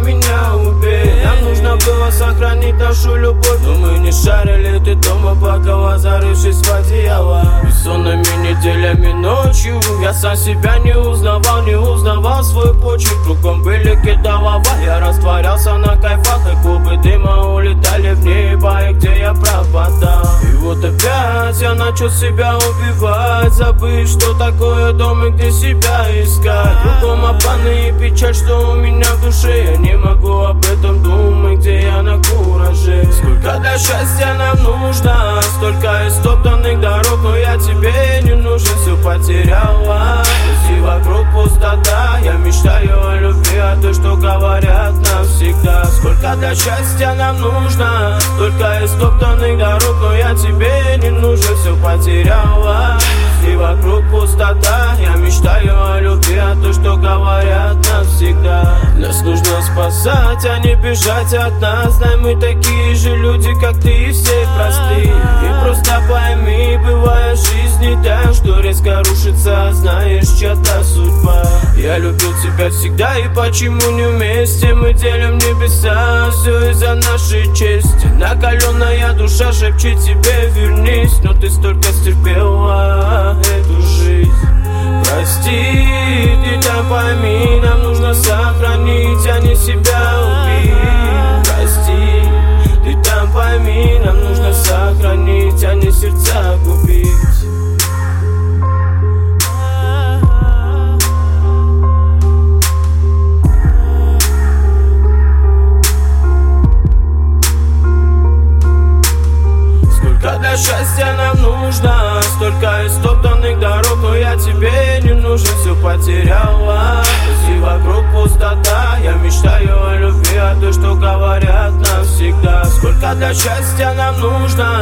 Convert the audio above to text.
меня убей. Нам нужно было сохранить нашу любовь, но мы не шарили, ты дома плакала, зарывшись в одеяло. Бессонными неделями ночью я сам себя не узнавал свой почерк. Кругом были кидалова, я растворялся на кайфах, и клубы дыма улетали в небо, и где я пропадал. И вот опять я начал себя убивать, забыть, что такое дом и где себя искать. Кругом обманы и печаль, что у меня в душе. Я не могу об этом думать, где я на кураже. Сколько для счастья нам нужно, столько истоптанных дорог, но я тебе не нужен, все потеряла. И вокруг пустота, я мечтаю о любви, а то, что говорят навсегда. Сколько для счастья нам нужно, столько истоптанных дорог, но я тебе не нужен, все потеряла. И вокруг пустота, я мечтаю о любви, а то, что говорят навсегда. Нас нужно спасать, а не бежать от нас. Знай, мы такие же люди, как ты, и все простые. И просто пойми, бывает в жизни так, что резко рушится, знаешь, чья-то судьба. Я любил тебя всегда, и почему не вместе? Мы делим небеса, все из-за нашей чести. Накаленная душа шепчет тебе вернись, но ты столько стерпела эту жизнь. Прости, ты там пойми, нам нужно сохранить, а не себя убить. Прости, ты там пойми, нам нужно сохранить, а не сердца губить. Для счастья нам нужно, столько истоптанных дорог, но я тебе не нужен, все потеряла. И вокруг пустота, я мечтаю о любви, а то, что говорят навсегда. Сколько для счастья нам нужно,